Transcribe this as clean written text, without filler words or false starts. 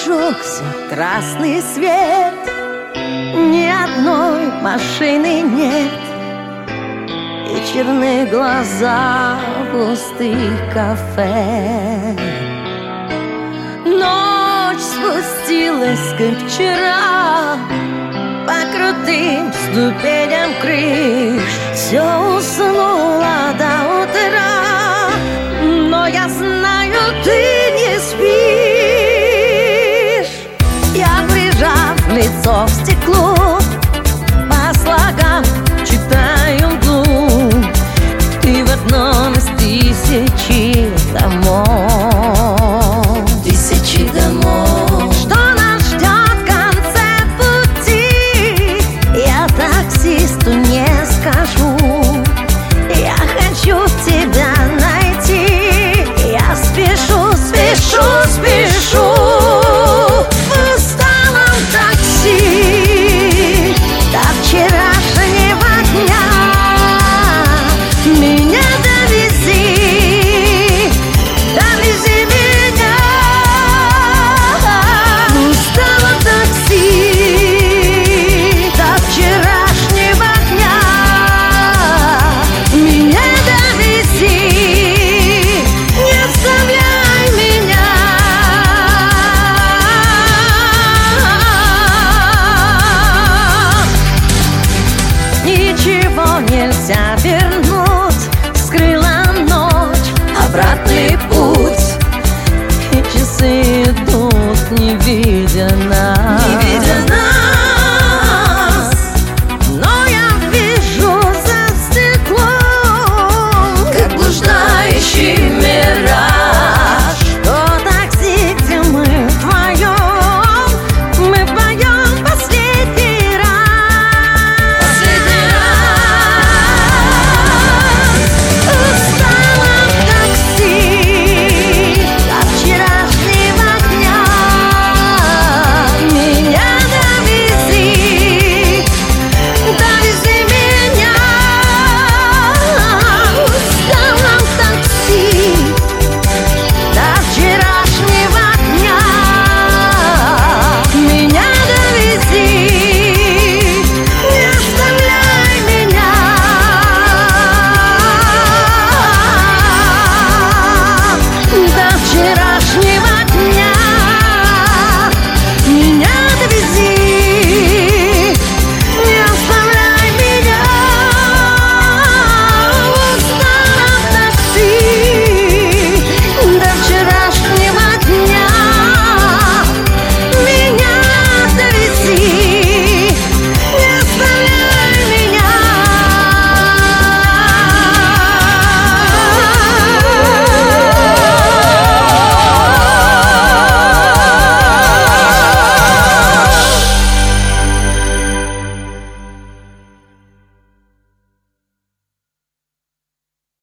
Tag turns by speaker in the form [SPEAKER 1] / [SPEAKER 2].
[SPEAKER 1] зажегся красный свет, ни одной машины нет, и черные глаза пустых кафе. Ночь спустилась, как вчера, по крутым ступеням крыш. Все уснуло до утра, но я знаю, ты не спишь. Я, прижав лицо к стеклу, по слогам читаю мглу. Ты в одном из тысячи домов. Тысячи домов. Что нас ждет в конце пути, я таксисту не скажу. Я хочу тебя найти, я спешу, спешу, спешу. В усталом такси до вчерашнего дня меня довези, довези меня. В усталом такси до вчерашнего дня меня довези, не оставляй меня. Ничего нельзя вернуть, скрыла ночь обратный путь, и часы идут не видно.